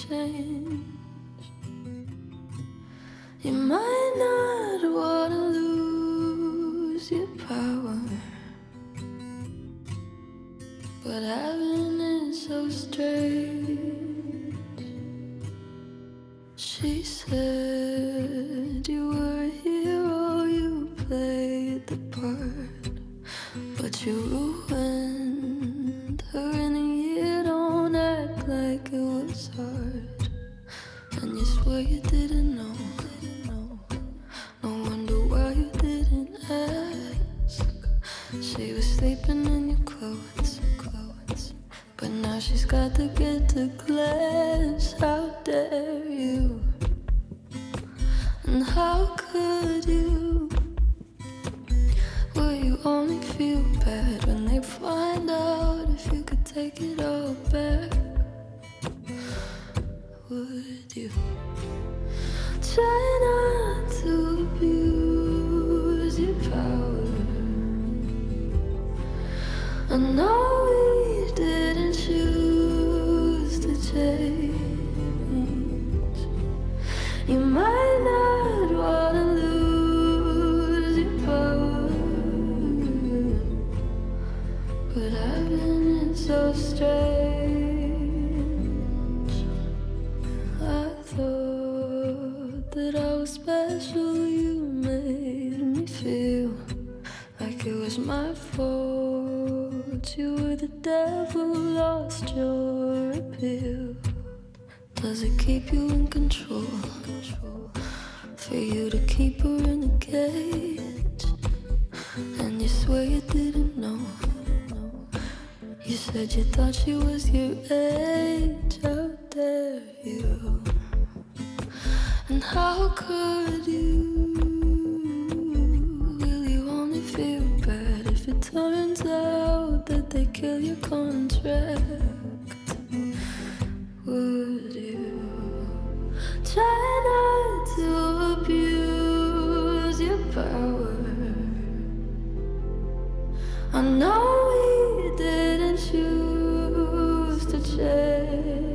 change. You might not wanna lose your power, but having it so strange. She said you were a hero, you played the part, but you ruined her in a year. Don't act like it was hard, and you swear you didn't know. No wonder why you didn't ask. She was sleeping in your clothes, but now she's got to get to class. How dare you? And how could you? Will you only feel bad when they find out if you could take it all back? Would you try not to abuse your power? I know we didn't choose to change. You might not wanna lose your power, but having it so strange. I thought that I was special. You made me feel like it was my fault. You were the devil, lost your appeal. Does it keep you in control? For you to keep her in a cage, and you swear you didn't know. You said you thought she was your age. How dare you? And how could you? Will you only feel bad if it turns out that they kill your contract? Would you try not to abuse your power? I know we didn't choose to change.